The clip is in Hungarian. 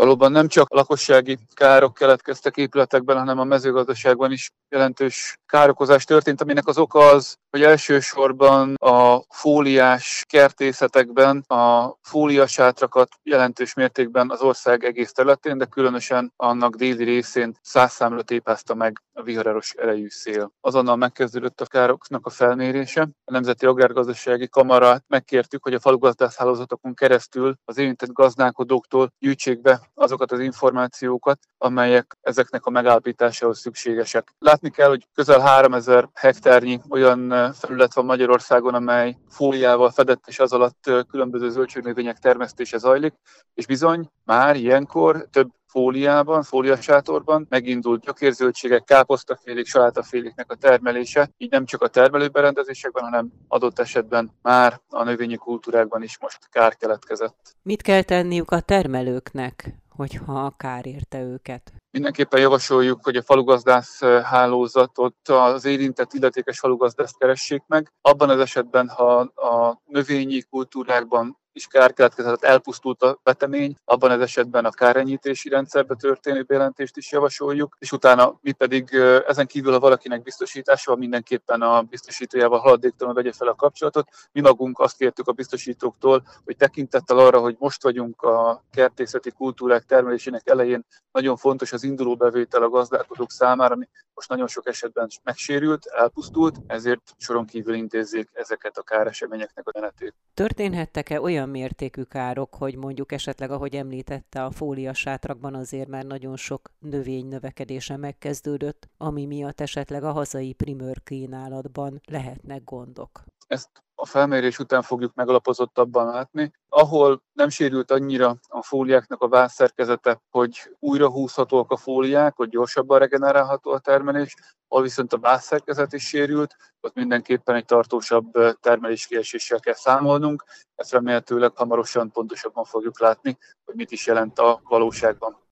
Valóban nem csak lakossági károk keletkeztek épületekben, hanem a mezőgazdaságban is jelentős károkozás történt, aminek az oka az, hogy elsősorban a fóliás kertészetekben a fóliasátrakat jelentős mértékben az ország egész területén, de különösen annak déli részén 100 számra tépázta meg a viharos erejű szél. Azonnal megkezdődött a károknak a felmérése. A Nemzeti Agrárgazdasági Kamarát megkértük, hogy a falugazdászhálózatokon keresztül az érintett gazdálkodóktól gyűjtsék be azokat az információkat, amelyek ezeknek a megállapításához szükségesek. Látni kell, hogy közel 3000 hektárnyi olyan felület van Magyarországon, amely fóliával fedett, és az alatt különböző zöldségnövények termesztése zajlik, és bizony már ilyenkor több fóliasátorban megindult gyökérzöldségek, káposztafélék, salátaféléknek a termelése, így nem csak a termelőberendezésekben, hanem adott esetben már a növényi kultúrákban is most kár keletkezett. Mit kell tenniük a termelőknek, hogyha kár érte őket? Mindenképpen javasoljuk, hogy a falugazdász hálózatot az érintett illetékes falugazdászt keressék meg. Abban az esetben, ha a növényi kultúrákban is kár keletkezett, elpusztult a vetemény, abban az esetben a kárenyítési rendszerbe történő bejelentést is javasoljuk, és utána mi pedig ezen kívül, ha valakinek biztosítása van, mindenképpen a biztosítójával haladéktalanul vegye fel a kapcsolatot. Mi magunk azt kértük a biztosítóktól, hogy tekintettel arra, hogy most vagyunk a kertészeti kultúrák termelésének elején, nagyon fontos az induló bevétel a gazdálkodók számára, ami most nagyon sok esetben megsérült, elpusztult, ezért soron kívül intézzék ezeket a káreseményeknek a menetét. Történhettek-e olyan mértékű károk, hogy mondjuk esetleg, ahogy említette, a fóliasátrakban azért már nagyon sok növény növekedése megkezdődött, ami miatt esetleg a hazai primőr kínálatban lehetnek gondok? Ezt a felmérés után fogjuk megalapozottabban látni. Ahol nem sérült annyira a fóliáknak a vászszerkezete, hogy újra húzhatóak a fóliák, hogy gyorsabban regenerálható a termelés, ahol viszont a vászszerkezet is sérült, ott mindenképpen egy tartósabb termeléskieséssel kell számolnunk. Ezt remélhetőleg hamarosan pontosabban fogjuk látni, hogy mit is jelent a valóságban.